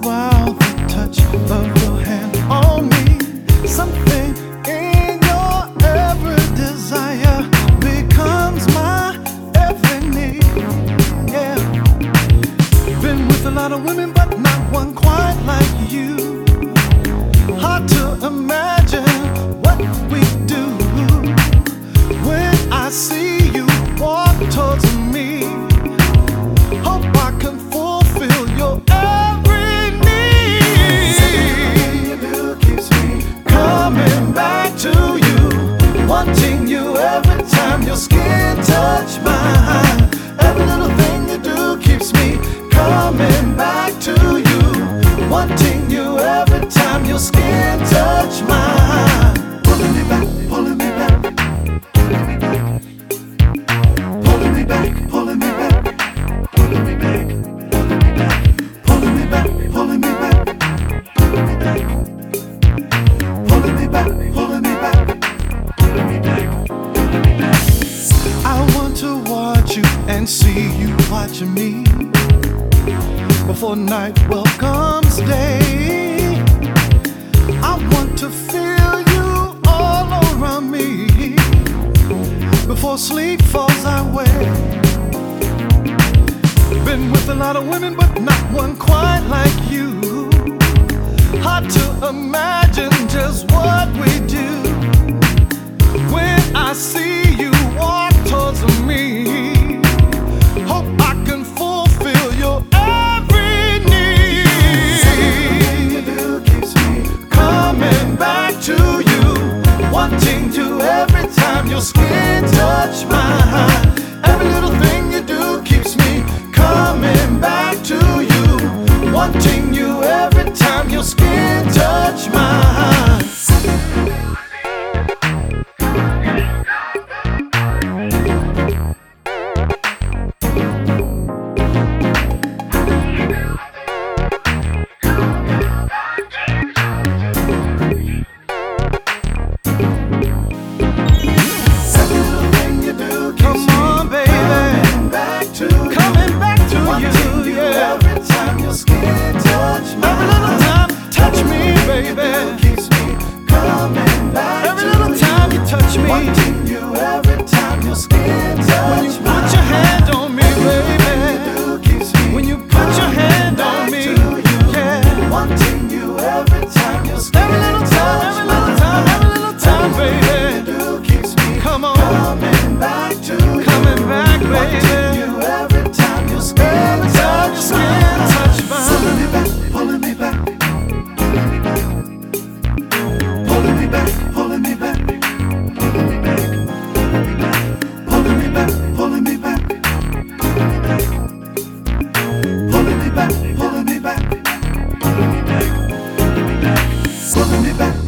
wow, the touch of your hand on me. Something in your every desire becomes my every need. Yeah, been with a lot of women, but not one quite like you. Hard to imagine what we do when I see you walk towards me. Hope I can fulfill your every need. Something you do keeps me coming back to you, wanting you every time your skin touch mine. Every little thing you do keeps me coming back to you, wanting you every time your skin touch mine. Pulling me back, pulling me back, pulling me back, pulling me back, pulling me back, pulling me back, pulling me back, pulling me back, pulling me back, pulling me back, pulling me back, pulling me back. I want to watch you and see you watching me before night welcomes day. I want to feel you all around me before sleep falls our way. Been with a lot of women, but not one quite like you. Hard to imagine just what we do when I see you walk towards me. Hope I can fulfill your every need. Something you do keeps me coming back to you, wanting to every time your skin touch mine. Every little thing you do keeps me coming back to you, wanting you every time your skin touch mine. Wanting you every time your skin touch. When you put your hand on me, baby. When you put your hand on me, yeah. Wanting you every time your skin touch. Every little time, every little time, baby. Come on, coming back, baby. Wanting you every time your skin touch mine. Pulling me back, pulling me back, pulling me back, pulling me back, pulling me back. Pulling me back, pulling me back, pulling me back, pulling me back, pulling me back, pulling me back, pulling me back.